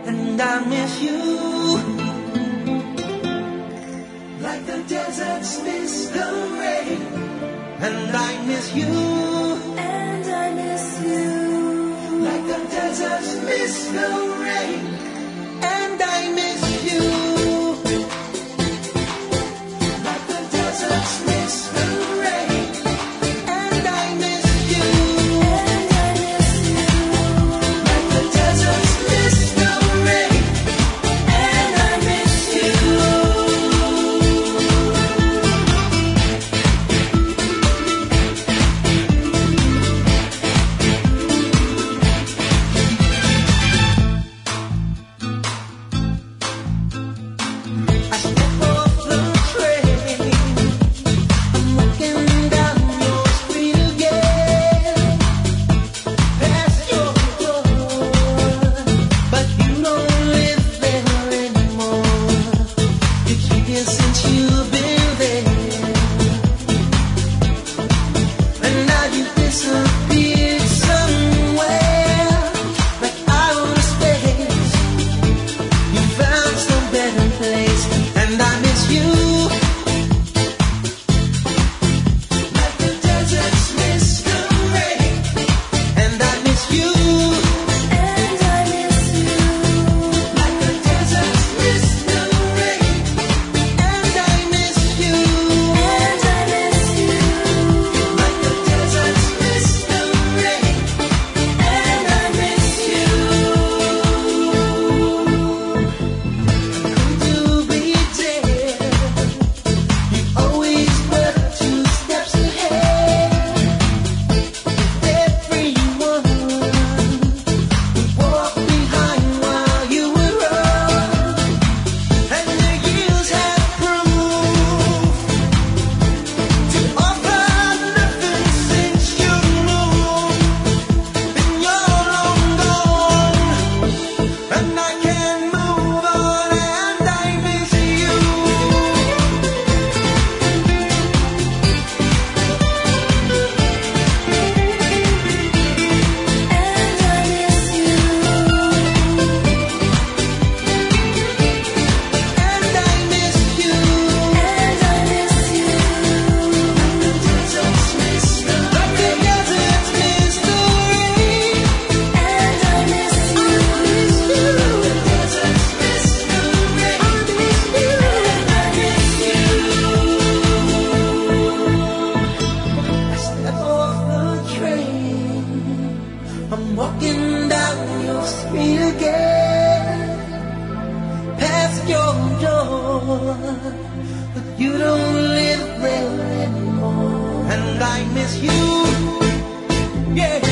and I miss you. Like the deserts miss the rain, and I miss you. And I miss you. Like the deserts miss the rain, and I miss you. Like the deserts miss the rain, and I miss you. And I miss you. Like the deserts miss the rain, and I miss you. I'm walking down your street again, past your door, but you don't live there anymore, and I miss you, yeah.